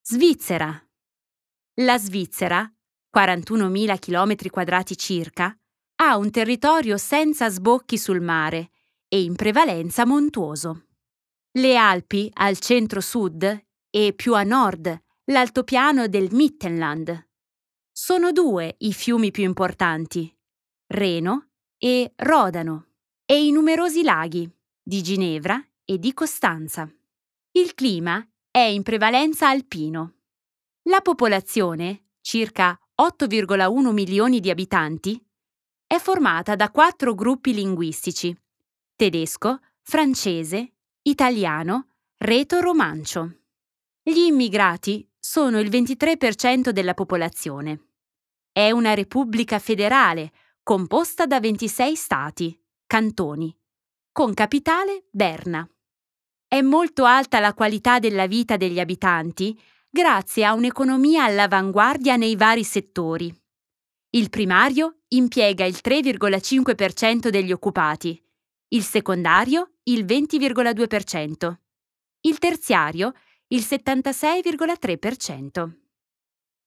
Svizzera. La Svizzera, 41.000 km² circa, ha un territorio senza sbocchi sul mare e in prevalenza montuoso. Le Alpi al centro-sud e più a nord l'altopiano del Mittelland. Sono due i fiumi più importanti, Reno e Rodano, e i numerosi laghi di Ginevra e di Costanza. Il clima è in prevalenza alpino. La popolazione, circa 8,1 milioni di abitanti, è formata da 4 gruppi linguistici: tedesco, francese, italiano, reto-romancio. Gli immigrati sono il 23% della popolazione. È una repubblica federale composta da 26 stati, cantoni, con capitale Berna. È molto alta la qualità della vita degli abitanti grazie a un'economia all'avanguardia nei vari settori. Il primario impiega il 3,5% degli occupati, il secondario il 20,2%, il terziario il 76,3%.